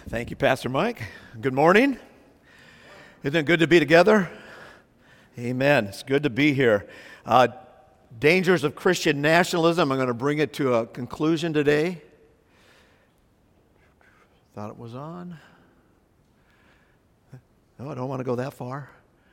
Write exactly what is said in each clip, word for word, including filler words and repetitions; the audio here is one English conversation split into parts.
Thank you, Pastor Mike. Good morning. Isn't it good to be together? Amen. It's good to be here. Uh, dangers of Christian nationalism. I'm going to bring it to a conclusion today. Thought it was on. No, I don't want to go that far.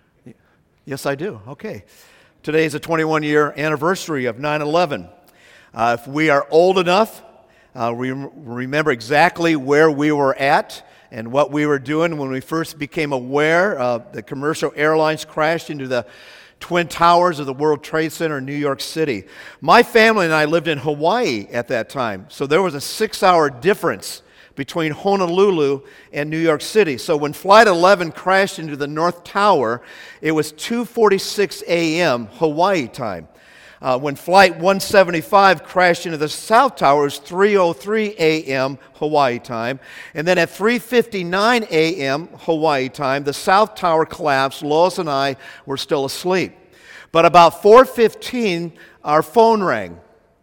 Yes, I do. Okay. Today is the twenty-one-year anniversary of nine eleven. Uh, if we are old enough, uh, we remember exactly where we were at and what we were doing when we first became aware uh, that commercial airlines crashed into the Twin Towers of the World Trade Center in New York City. My family and I lived in Hawaii at that time, so there was a six-hour difference between Honolulu and New York City. So when Flight eleven crashed into the North Tower, it was two forty-six a.m. Hawaii time. Uh, when Flight one seventy-five crashed into the South Tower, it was three oh three a.m. Hawaii time. And then at three fifty-nine a.m. Hawaii time, the South Tower collapsed. Lois and I were still asleep. But about four fifteen, our phone rang.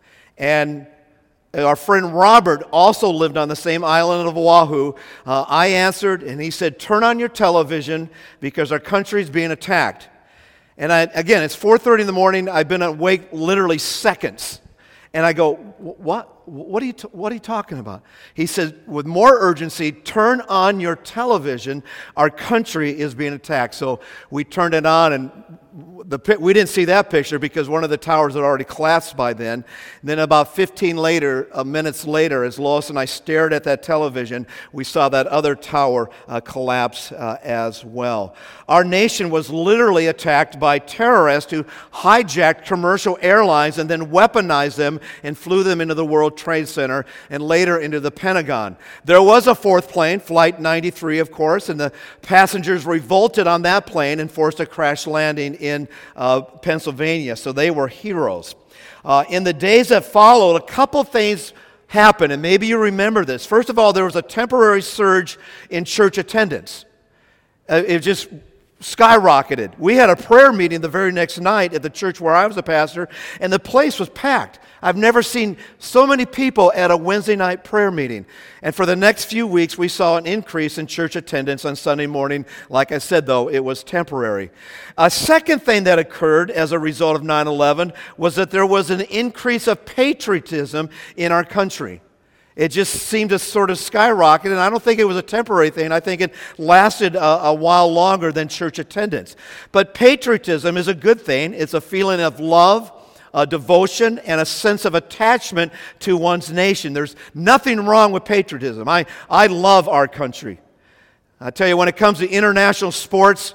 And our friend Robert also lived on the same island of Oahu. Uh, I answered, and he said, "Turn on your television because our country is being attacked." And I, again, it's four thirty in the morning. I've been awake literally seconds. And I go, what? What are you, t- what are you talking about? He says, with more urgency, turn on your television. Our country is being attacked. So we turned it on, and the, we didn't see that picture because one of the towers had already collapsed by then. And then about fifteen later, uh, minutes later, as Lois and I stared at that television, we saw that other tower uh, collapse uh, as well. Our nation was literally attacked by terrorists who hijacked commercial airlines and then weaponized them and flew them into the World Trade Center and later into the Pentagon. There was a fourth plane, Flight ninety-three, of course, and the passengers revolted on that plane and forced a crash landing in uh, Pennsylvania, so they were heroes. Uh, in the days that followed, a couple things happened, and maybe you remember this. First of all, there was a temporary surge in church attendance. Uh, it just skyrocketed. We had a prayer meeting the very next night at the church where I was a pastor, and the place was packed. I've never seen so many people at a Wednesday night prayer meeting. And for the next few weeks, we saw an increase in church attendance on Sunday morning. Like I said, though, it was temporary. A second thing that occurred as a result of nine eleven was that there was an increase of patriotism in our country. It just seemed to sort of skyrocket, and I don't think it was a temporary thing. I think it lasted a, a while longer than church attendance. But patriotism is a good thing. It's a feeling of love, a devotion, and a sense of attachment to one's nation. There's nothing wrong with patriotism. I, I love our country. I tell you, when it comes to international sports,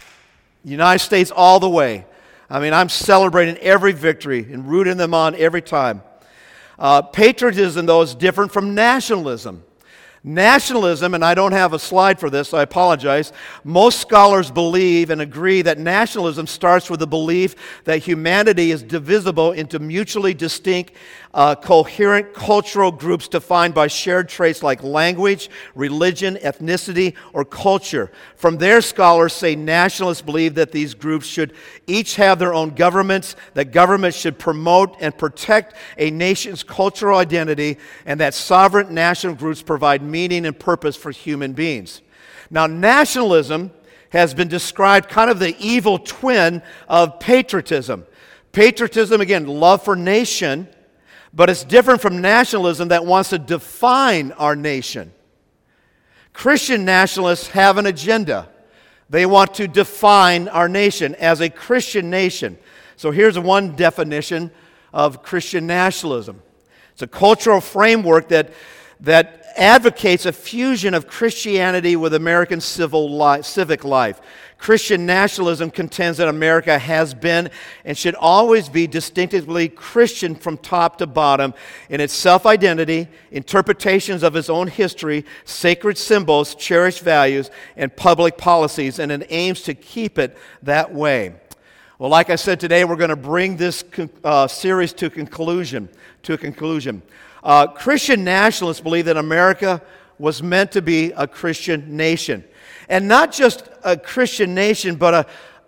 United States all the way. I mean, I'm celebrating every victory and rooting them on every time. Uh, patriotism, though, is different from nationalism. Nationalism, and I don't have a slide for this, so I apologize. Most scholars believe and agree that nationalism starts with the belief that humanity is divisible into mutually distinct, uh, coherent cultural groups defined by shared traits like language, religion, ethnicity, or culture. From there, scholars say nationalists believe that these groups should each have their own governments, that governments should promote and protect a nation's cultural identity, and that sovereign national groups provide meaning and purpose for human beings. Now, nationalism has been described kind of the evil twin of patriotism. Patriotism, again, love for nation, but it's different from nationalism that wants to define our nation. Christian nationalists have an agenda. They want to define our nation as a Christian nation. So here's one definition of Christian nationalism. It's a cultural framework that, that advocates a fusion of Christianity with American civil life, civic life. Christian nationalism contends that America has been and should always be distinctively Christian from top to bottom in its self-identity, interpretations of its own history, sacred symbols, cherished values, and public policies, and it aims to keep it that way. Well, like I said, today we're going to bring this uh, series to conclusion. To a conclusion. Uh, Christian nationalists believe that America was meant to be a Christian nation. And not just a Christian nation, but a,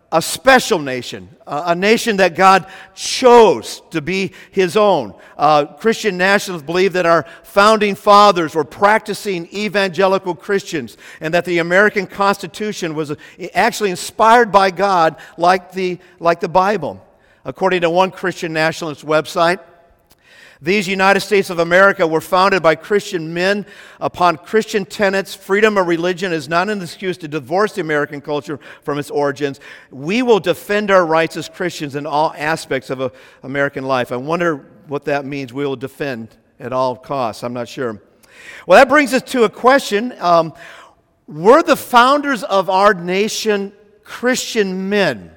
a special nation, a, a nation that God chose to be His own. Uh, Christian nationalists believe that our founding fathers were practicing evangelical Christians and that the American Constitution was actually inspired by God like the, like the Bible. According to one Christian nationalist website, these United States of America were founded by Christian men upon Christian tenets. Freedom of religion is not an excuse to divorce the American culture from its origins. We will defend our rights as Christians in all aspects of a, American life. I wonder what that means, we will defend at all costs. I'm not sure. Well, that brings us to a question. Um, were the founders of our nation Christian men?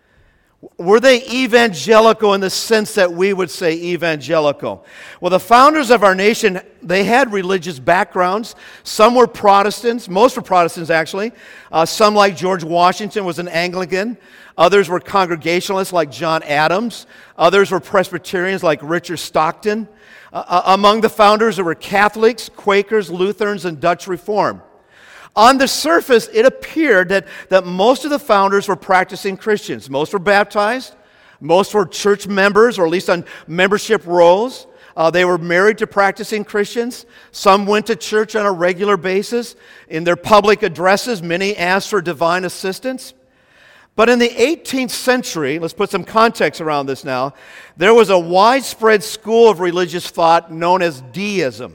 Were they evangelical in the sense that we would say evangelical? Well, the founders of our nation, they had religious backgrounds. Some were Protestants. Most were Protestants, actually. Uh, some, like George Washington, was an Anglican. Others were Congregationalists, like John Adams. Others were Presbyterians, like Richard Stockton. Uh, among the founders, there were Catholics, Quakers, Lutherans, and Dutch Reform. On the surface, it appeared that, that most of the founders were practicing Christians. Most were baptized. Most were church members, or at least on membership rolls. Uh, they were married to practicing Christians. Some went to church on a regular basis. In their public addresses, many asked for divine assistance. But in the eighteenth century, let's put some context around this now, there was a widespread school of religious thought known as deism.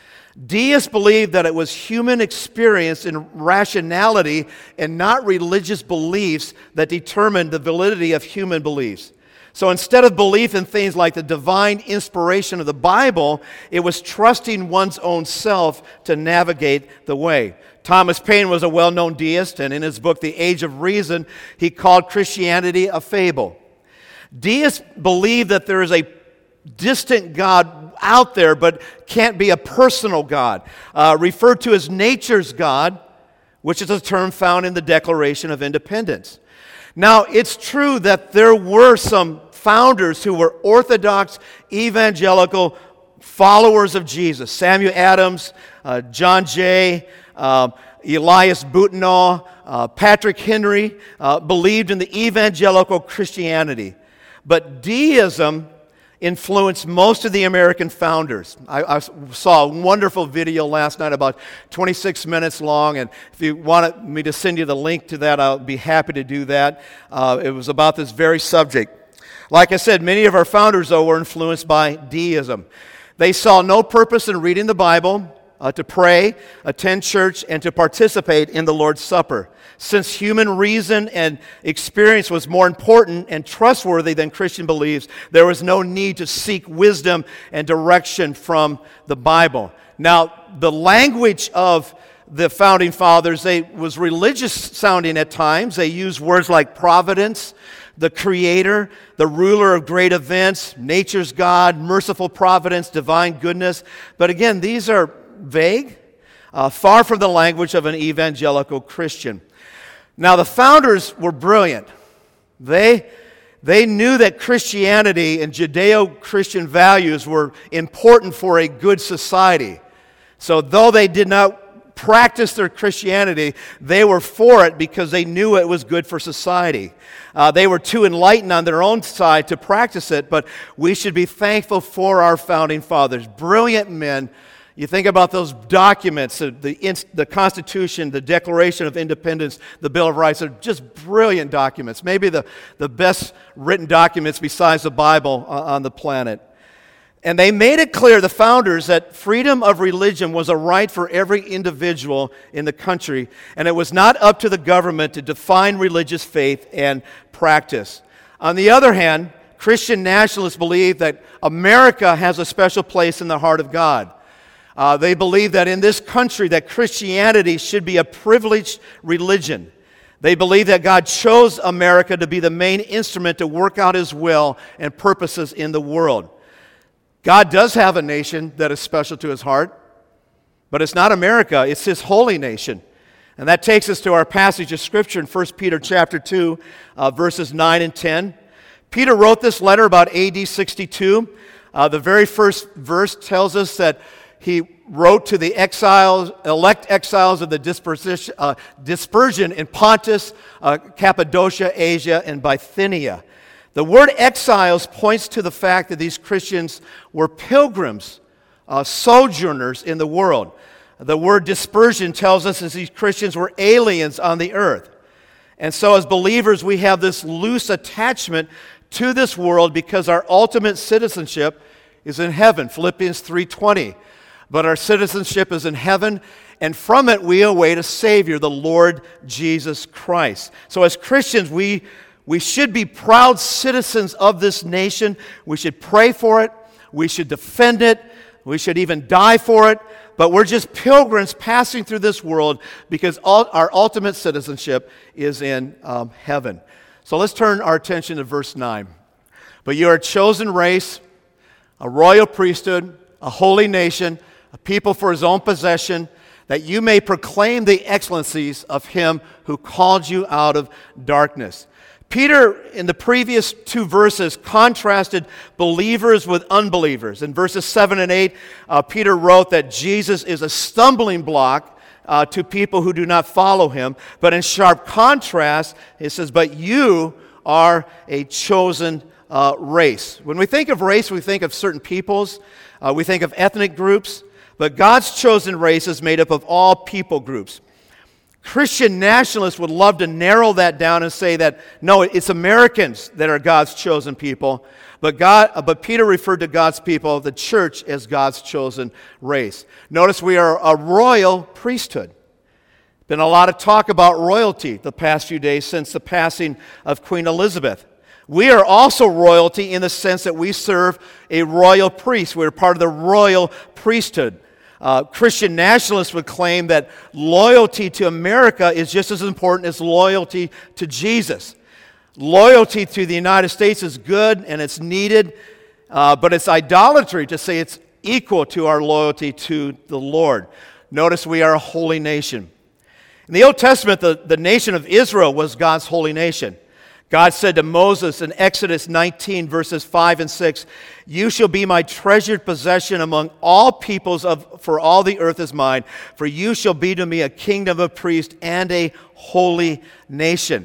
Deists believed that it was human experience and rationality and not religious beliefs that determined the validity of human beliefs. So instead of belief in things like the divine inspiration of the Bible, it was trusting one's own self to navigate the way. Thomas Paine was a well-known deist, and in his book, The Age of Reason, he called Christianity a fable. Deists believe that there is a distant God out there, but can't be a personal God, uh, referred to as nature's God, which is a term found in the Declaration of Independence. Now, it's true that there were some founders who were Orthodox, evangelical followers of Jesus. Samuel Adams, uh, John Jay, uh, Elias Boutineau, uh, Patrick Henry uh, believed in the evangelical Christianity. But deism influenced most of the American founders. I, I saw a wonderful video last night, about twenty-six minutes long, and if you want me to send you the link to that, I'll be happy to do that. Uh, it was about this very subject. Like I said, many of our founders, though, were influenced by deism. They saw no purpose in reading the Bible, uh, to pray, attend church, and to participate in the Lord's Supper. Since human reason and experience was more important and trustworthy than Christian beliefs, there was no need to seek wisdom and direction from the Bible. Now, the language of the founding fathers, they was religious sounding at times. They used words like providence, the creator, the ruler of great events, nature's God, merciful providence, divine goodness. But again, these are vague, uh, far from the language of an evangelical Christian. Now, the founders were brilliant. They, they knew that Christianity and Judeo-Christian values were important for a good society. So though they did not practice their Christianity, they were for it because they knew it was good for society. Uh, they were too enlightened on their own side to practice it, but we should be thankful for our founding fathers. Brilliant men. You think about those documents, the, the, the Constitution, the Declaration of Independence, the Bill of Rights, are just brilliant documents. Maybe the, the best written documents besides the Bible on the planet. And they made it clear, the founders, that freedom of religion was a right for every individual in the country, and it was not up to the government to define religious faith and practice. On the other hand, Christian nationalists believe that America has a special place in the heart of God. Uh, they believe that in this country that Christianity should be a privileged religion. They believe that God chose America to be the main instrument to work out His will and purposes in the world. God does have a nation that is special to His heart, but it's not America, it's His holy nation. And that takes us to our passage of Scripture in First Peter chapter two, uh, verses nine and ten. Peter wrote this letter about A D sixty-two. Uh, the very first verse tells us that he wrote to the exiles, elect exiles of the dispersion, uh, dispersion in Pontus, uh, Cappadocia, Asia, and Bithynia. The word exiles points to the fact that these Christians were pilgrims, uh, sojourners in the world. The word dispersion tells us that these Christians were aliens on the earth. And so as believers, we have this loose attachment to this world because our ultimate citizenship is in heaven, Philippians three twenty. But our citizenship is in heaven, and from it we await a Savior, the Lord Jesus Christ. So as Christians, we, we should be proud citizens of this nation. We should pray for it. We should defend it. We should even die for it. But we're just pilgrims passing through this world because all, our ultimate citizenship is in um, heaven. So let's turn our attention to verse nine. But you are a chosen race, a royal priesthood, a holy nation, a people for his own possession, that you may proclaim the excellencies of him who called you out of darkness. Peter, in the previous two verses, contrasted believers with unbelievers. In verses seven and eight, uh, Peter wrote that Jesus is a stumbling block uh, to people who do not follow him. But in sharp contrast, it says, but you are a chosen uh, race. When we think of race, we think of certain peoples. Uh, we think of ethnic groups. But God's chosen race is made up of all people groups. Christian nationalists would love to narrow that down and say that, no, it's Americans that are God's chosen people. But God, but Peter referred to God's people, the church, as God's chosen race. Notice we are a royal priesthood. Been a lot of talk about royalty the past few days since the passing of Queen Elizabeth. We are also royalty in the sense that we serve a royal priest. We're part of the royal priesthood. Uh, Christian nationalists would claim that loyalty to America is just as important as loyalty to Jesus. Loyalty to the United States is good and it's needed, uh, but it's idolatry to say it's equal to our loyalty to the Lord. Notice we are a holy nation. In the Old Testament, the, the nation of Israel was God's holy nation. God said to Moses in Exodus nineteen, verses five and six, you shall be my treasured possession among all peoples, of, for all the earth is mine, for you shall be to me a kingdom of priests and a holy nation.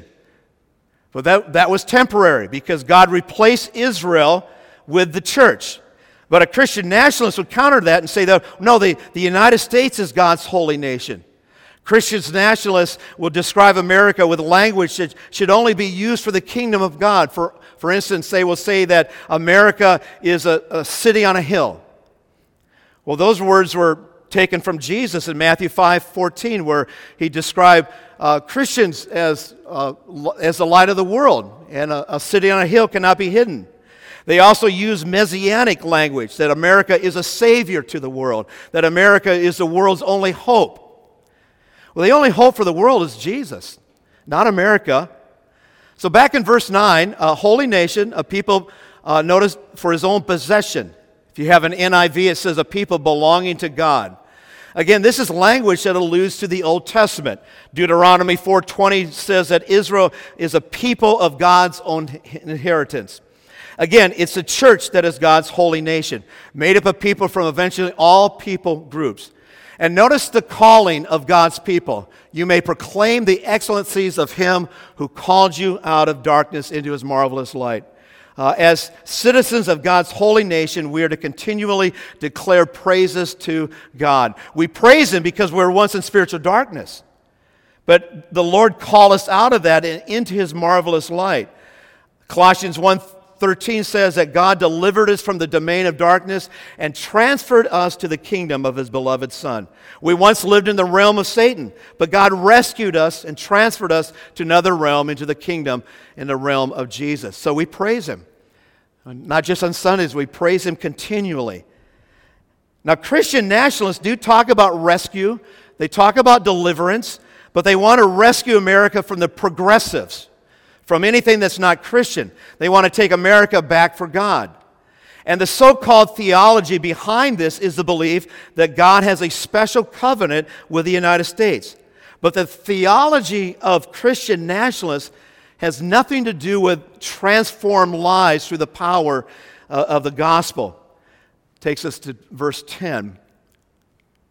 But that, that was temporary because God replaced Israel with the church. But a Christian nationalist would counter that and say that, no, the, the United States is God's holy nation. Christian nationalists will describe America with language that should only be used for the kingdom of God. For, for instance, they will say that America is a, a city on a hill. Well, those words were taken from Jesus in Matthew five fourteen, where he described uh, Christians as, uh, as the light of the world, and a, a city on a hill cannot be hidden. They also use messianic language, that America is a savior to the world, that America is the world's only hope. Well, the only hope for the world is Jesus, not America. So back in verse nine, a holy nation, a people, uh, notice, for his own possession. If you have an N I V, it says a people belonging to God. Again, this is language that alludes to the Old Testament. Deuteronomy four twenty says that Israel is a people of God's own inheritance. Again, it's the church that is God's holy nation, made up of people from eventually all people groups. And notice the calling of God's people. You may proclaim the excellencies of him who called you out of darkness into his marvelous light. Uh, as citizens of God's holy nation, we are to continually declare praises to God. We praise him because we were once in spiritual darkness. But the Lord called us out of that and into his marvelous light. Colossians one thirteen says that God delivered us from the domain of darkness and transferred us to the kingdom of his beloved Son. We once lived in the realm of Satan, but God rescued us and transferred us to another realm, into the kingdom in the realm of Jesus. So we praise him. Not just on Sundays, we praise him continually. Now, Christian nationalists do talk about rescue. They talk about deliverance, but they want to rescue America from the progressives, from anything that's not Christian. They want to take America back for God. And the so-called theology behind this is the belief that God has a special covenant with the United States. But the theology of Christian nationalists has nothing to do with transformed lives through the power uh, of the gospel. Takes us to verse ten.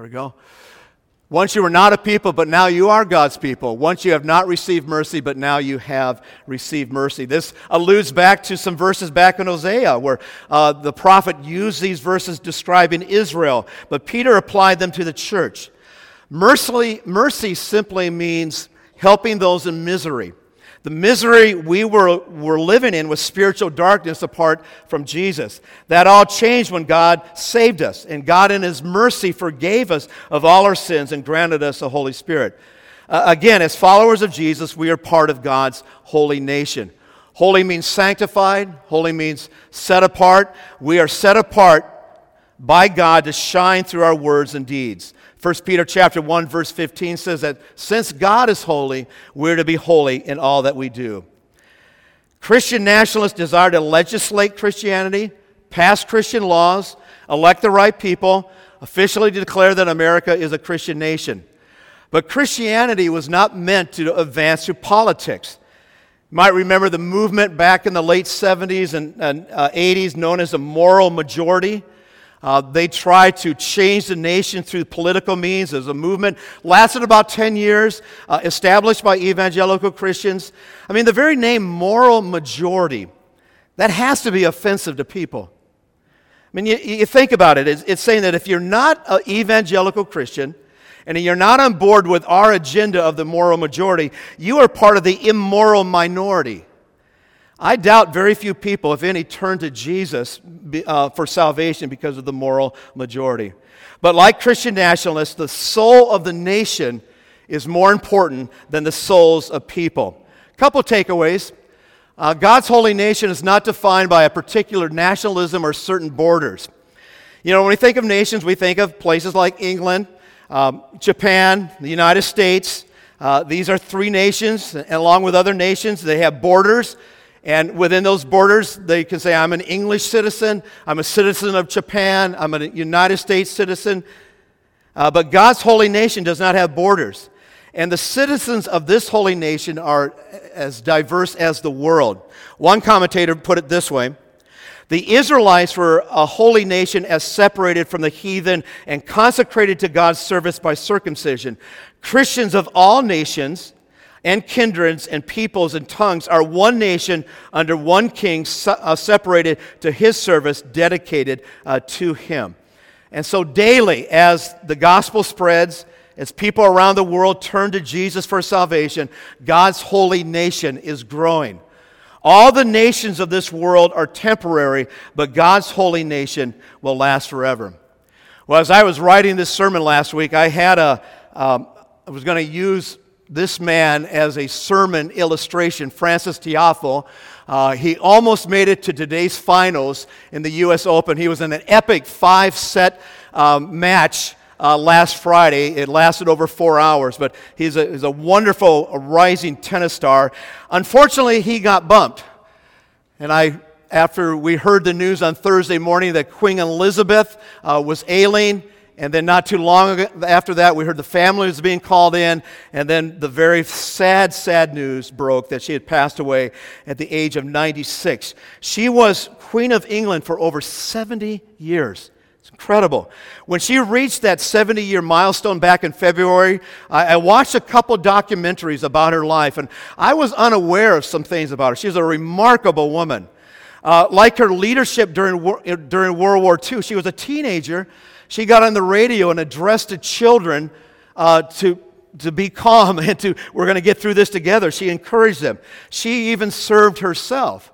we go. Once you were not a people, but now you are God's people. Once you have not received mercy, but now you have received mercy. This alludes back to some verses back in Hosea, where uh, the prophet used these verses describing Israel, but Peter applied them to the church. Mercy, mercy simply means helping those in misery. The misery we were, were living in was spiritual darkness apart from Jesus. That all changed when God saved us, and God in His mercy forgave us of all our sins and granted us the Holy Spirit. Uh, again, as followers of Jesus, we are part of God's holy nation. Holy means sanctified. Holy means set apart. We are set apart by God to shine through our words and deeds. First Peter chapter one, verse fifteen says that since God is holy, we're to be holy in all that we do. Christian nationalists desire to legislate Christianity, pass Christian laws, elect the right people, officially declare that America is a Christian nation. But Christianity was not meant to advance through politics. You might remember the movement back in the late seventies and, and uh, eighties known as the moral majority. Uh, they tried to change the nation through political means. As a movement lasted about ten years, uh, established by evangelical Christians. I mean, the very name moral majority, that has to be offensive to people. I mean, you, you think about it. It's, it's saying that if you're not an evangelical Christian, and you're not on board with our agenda of the moral majority, you are part of the immoral minority. I doubt very few people, if any, turn to Jesus uh, for salvation because of the moral majority. But like Christian nationalists, the soul of the nation is more important than the souls of people. A couple takeaways. Uh, God's holy nation is not defined by a particular nationalism or certain borders. You know, when we think of nations, we think of places like England, um, Japan, the United States. Uh, these are three nations, and along with other nations, they have borders. And within those borders, they can say, I'm an English citizen, I'm a citizen of Japan, I'm a United States citizen. Uh, but God's holy nation does not have borders. And the citizens of this holy nation are as diverse as the world. One commentator put it this way: the Israelites were a holy nation as separated from the heathen and consecrated to God's service by circumcision. Christians of all nations and kindreds and peoples and tongues are one nation under one king, uh, separated to His service, dedicated uh, to Him. And so daily, as the gospel spreads, as people around the world turn to Jesus for salvation, God's holy nation is growing. All the nations of this world are temporary, but God's holy nation will last forever. Well, as I was writing this sermon last week, I had a, um, I was going to use this man as a sermon illustration, Frances Tiafoe. Uh, he almost made it to today's finals in the U S Open. He was in an epic five-set um, match uh, last Friday. It lasted over four hours, but he's a, he's a wonderful a rising tennis star. Unfortunately, he got bumped. And I, after we heard the news on Thursday morning that Queen Elizabeth uh, was ailing, and then not too long after that, we heard the family was being called in, and then the very sad, sad news broke that she had passed away at the age of ninety-six. She was Queen of England for over seventy years. It's incredible. When she reached that seventy-year milestone back in February, I, I watched a couple documentaries about her life, and I was unaware of some things about her. She was a remarkable woman. Uh, like her leadership during, during World War Two, she was a teenager. She got on the radio and addressed to children uh, to, to be calm and to, we're going to get through this together. She encouraged them. She even served herself.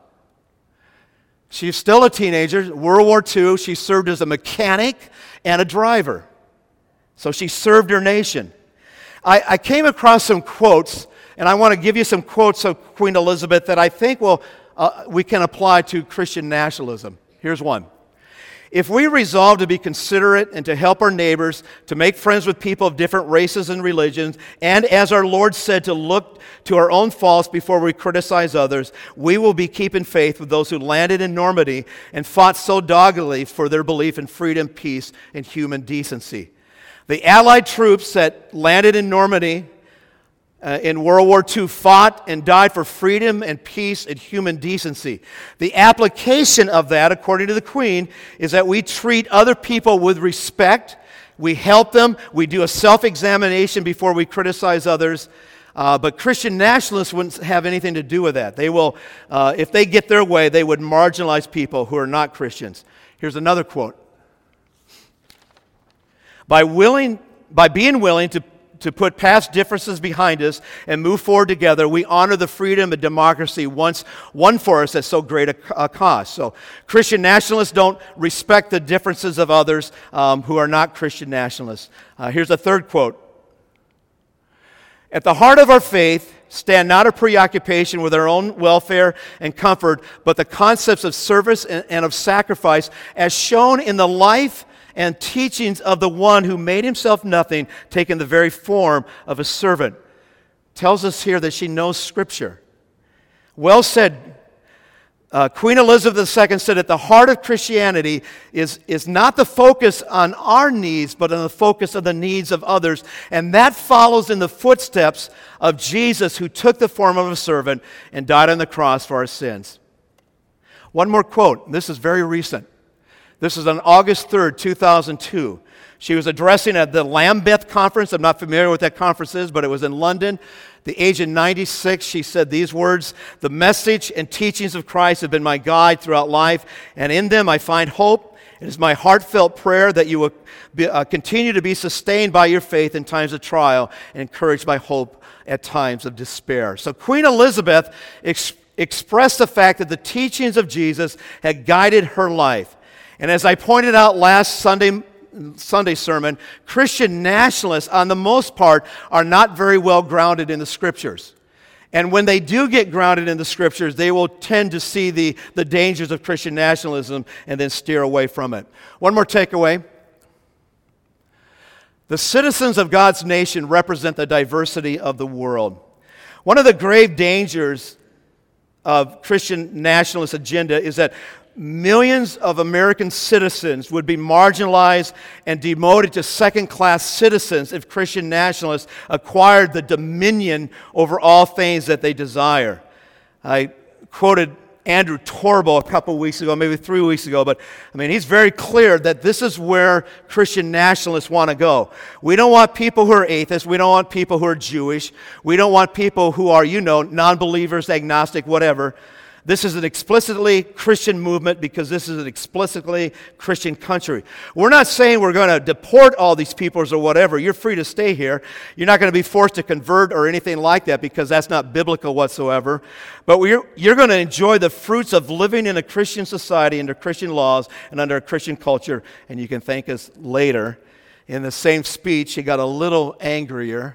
She's still a teenager. World War Two, she served as a mechanic and a driver. So she served her nation. I, I came across some quotes, and I want to give you some quotes of Queen Elizabeth that I think will uh, we can apply to Christian nationalism. Here's one. If we resolve to be considerate and to help our neighbors, to make friends with people of different races and religions, and as our Lord said, to look to our own faults before we criticize others, we will be keeping faith with those who landed in Normandy and fought so doggedly for their belief in freedom, peace, and human decency. The Allied troops that landed in Normandy uh, in World War Two fought and died for freedom and peace and human decency. The application of that, according to the Queen, is that we treat other people with respect, we help them, we do a self-examination before we criticize others. Uh, but Christian nationalists wouldn't have anything to do with that. They will, uh, if they get their way, they would marginalize people who are not Christians. Here's another quote. By willing, by being willing to, to put past differences behind us and move forward together, we honor the freedom and democracy once won for us at so great a, a cost. So Christian nationalists don't respect the differences of others um, who are not Christian nationalists. Uh, here's a third quote. At the heart of our faith stand not a preoccupation with our own welfare and comfort, but the concepts of service and, and of sacrifice as shown in the life and teachings of the one who made himself nothing, taking the very form of a servant. Tells us here that she knows Scripture. Well said. Uh, Queen Elizabeth the Second said, at the heart of Christianity is, is not the focus on our needs, but on the focus of the needs of others. And that follows in the footsteps of Jesus, who took the form of a servant and died on the cross for our sins. One more quote. This is very recent. This is on August third, two thousand two. She was addressing at the Lambeth Conference. I'm not familiar with that conference is, but it was in London. At the age of ninety-six, she said these words, "The message and teachings of Christ have been my guide throughout life, and in them I find hope. It is my heartfelt prayer that you will be, uh, continue to be sustained by your faith in times of trial and encouraged by hope at times of despair." So Queen Elizabeth ex- expressed the fact that the teachings of Jesus had guided her life. And as I pointed out last Sunday Sunday sermon, Christian nationalists, on the most part, are not very well grounded in the Scriptures. And when they do get grounded in the Scriptures, they will tend to see the, the dangers of Christian nationalism and then steer away from it. One more takeaway. The citizens of God's nation represent the diversity of the world. One of the grave dangers of Christian nationalist agenda is that millions of American citizens would be marginalized and demoted to second-class citizens if Christian nationalists acquired the dominion over all things that they desire. I quoted Andrew Torbo a couple weeks ago, maybe three weeks ago, but I mean, he's very clear that this is where Christian nationalists want to go. We don't want people who are atheists. We don't want people who are Jewish. We don't want people who are, you know, non-believers, agnostic, whatever. This is an explicitly Christian movement because this is an explicitly Christian country. We're not saying we're going to deport all these peoples or whatever. You're free to stay here. You're not going to be forced to convert or anything like that because that's not biblical whatsoever. But we're, you're going to enjoy the fruits of living in a Christian society under Christian laws and under a Christian culture. And you can thank us later. In the same speech, he got a little angrier.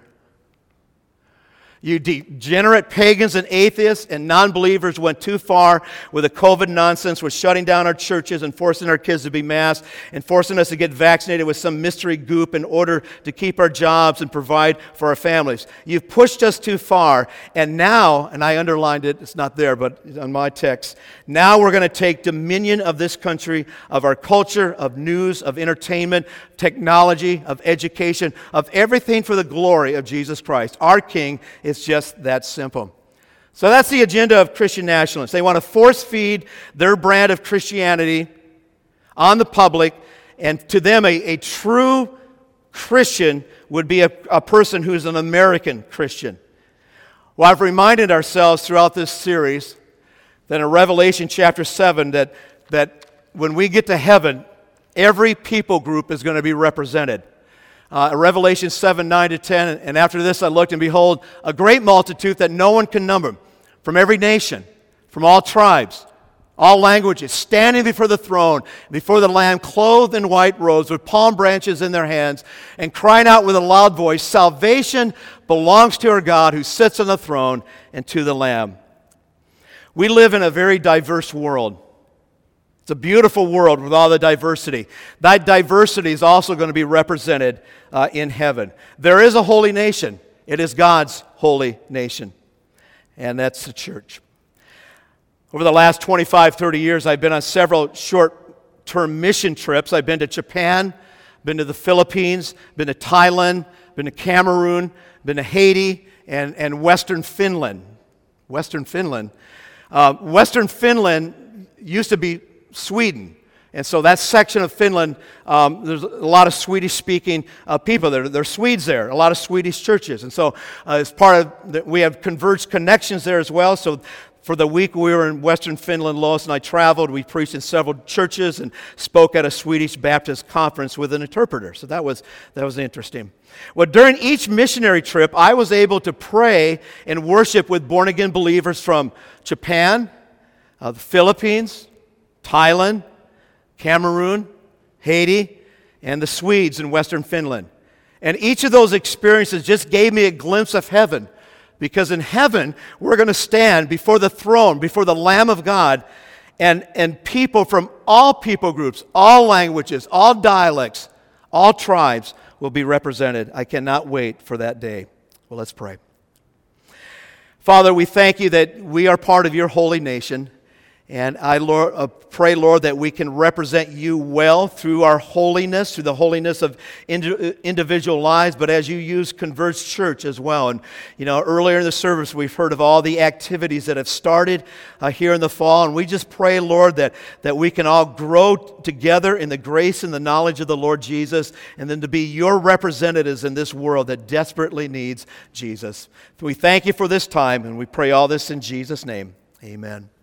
You degenerate pagans and atheists and non-believers went too far with the COVID nonsense, with shutting down our churches and forcing our kids to be masked and forcing us to get vaccinated with some mystery goop in order to keep our jobs and provide for our families. You've pushed us too far, and now, and I underlined it, it's not there, but on my text, now we're going to take dominion of this country, of our culture, of news, of entertainment, technology, of education, of everything for the glory of Jesus Christ. Our King is It's just that simple. So that's the agenda of Christian nationalists. They want to force feed their brand of Christianity on the public, and to them a, a true Christian would be a, a person who's an American Christian. Well, I've reminded ourselves throughout this series that in Revelation chapter seven that, that when we get to heaven, every people group is going to be represented. Uh, Revelation seven, nine to ten, and after this I looked, and behold, a great multitude that no one can number, from every nation, from all tribes, all languages, standing before the throne, before the Lamb, clothed in white robes, with palm branches in their hands, and crying out with a loud voice, "Salvation belongs to our God who sits on the throne and to the Lamb." We live in a very diverse world. It's a beautiful world with all the diversity. That diversity is also going to be represented uh, in heaven. There is a holy nation. It is God's holy nation, and that's the church. Over the last twenty-five, thirty years, I've been on several short-term mission trips. I've been to Japan, been to the Philippines, been to Thailand, been to Cameroon, been to Haiti, and, and Western Finland. Western Finland. Uh, Western Finland used to be Sweden. And so that section of Finland, um, there's a lot of Swedish-speaking uh, people there. There are Swedes there, a lot of Swedish churches. And so uh, as part of, the, we have Converge Connections there as well. So for the week we were in Western Finland, Lois and I traveled. We preached in several churches and spoke at a Swedish Baptist conference with an interpreter. So that was, that was interesting. Well, during each missionary trip, I was able to pray and worship with born-again believers from Japan, uh, the Philippines, Thailand, Cameroon, Haiti, and the Swedes in Western Finland. And each of those experiences just gave me a glimpse of heaven, because in heaven, we're going to stand before the throne, before the Lamb of God, and, and people from all people groups, all languages, all dialects, all tribes will be represented. I cannot wait for that day. Well, let's pray. Father, we thank you that we are part of your holy nation. And I Lord, uh, pray, Lord, that we can represent you well through our holiness, through the holiness of indi- individual lives, but as you use Converge Church as well. And, you know, earlier in the service, we've heard of all the activities that have started uh, here in the fall. And we just pray, Lord, that, that we can all grow together in the grace and the knowledge of the Lord Jesus, and then to be your representatives in this world that desperately needs Jesus. We thank you for this time, and we pray all this in Jesus' name. Amen.